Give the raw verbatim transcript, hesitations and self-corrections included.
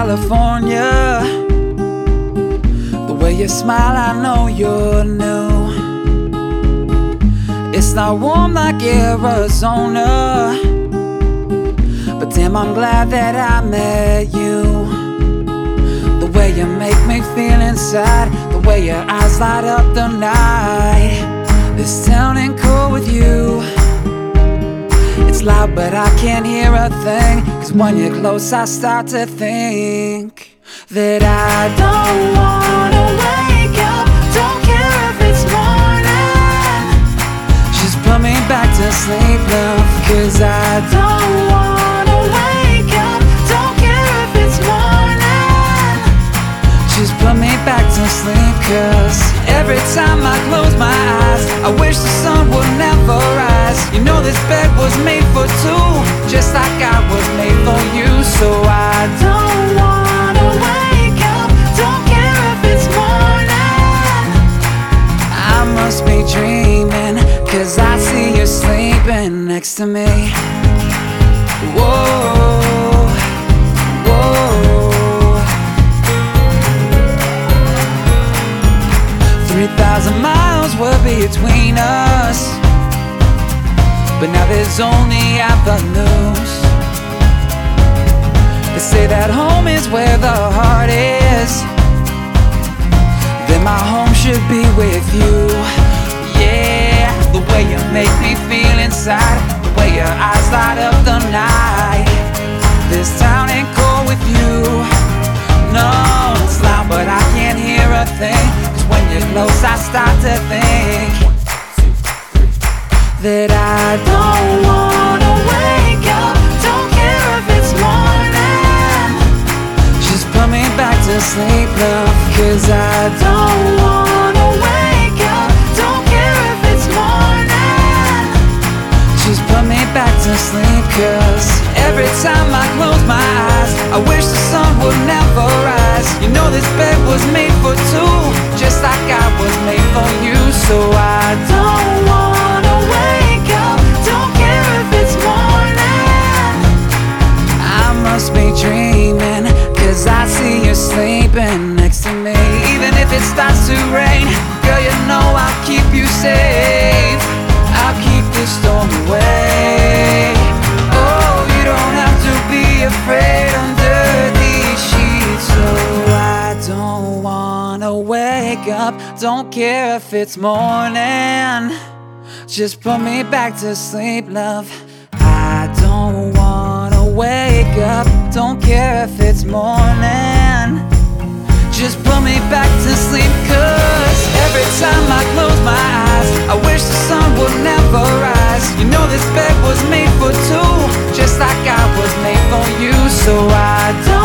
California. The way you smile, I know you're new. It's not warm like Arizona, but damn, I'm glad that I met you. The way you make me feel inside, the way your eyes light up the night. This town ain't cool with you. It's loud but I can't hear a thing, 'cause when you're close I start to think that I don't wanna wake up. Don't care if it's morning, just put me back to sleep, love. 'Cause I don't wanna wake up. Don't care if it's morning, just put me back to sleep. 'Cause every time I close my eyes, I wish the sun would never rise. You know this bed was made for two, just like I was made for you. So I don't wanna wake up. Don't care if it's morning, I must be dreaming, 'cause I see you sleeping next to me. Whoa, whoa. Three thousand miles were between us, but now there's only avenues. They say that home is where the heart is, then my home should be with you. Yeah, the way you make me feel inside, the way your eyes light up the night. This town ain't cool with you. No, it's loud but I can't hear a thing, 'cause when you're close I start to think that I don't wanna wake up. Don't care if it's morning, just put me back to sleep, love. 'Cause I don't wanna wake up. Don't care if it's morning, just put me back to sleep. 'Cause every time I close my eyes, I wish the sun would never rise. You know this bed was made for two, just like I was made for you. So I don't wanna wake up. Don't care if it's morning, I must be dreaming, 'cause I see you sleeping next to me. Even if it starts to rain, girl, you know I'll keep you safe. I'll keep the storm away. Oh, you don't have to be afraid under these sheets. So I don't wanna wake up. Don't care if it's morning, just put me back to sleep, love. I don't wanna wake up. Don't care if it's morning, just put me back to sleep. 'Cause every time I close my eyes, I wish the sun would never rise. You know this bed was made for two, just like I was made for you. So I don't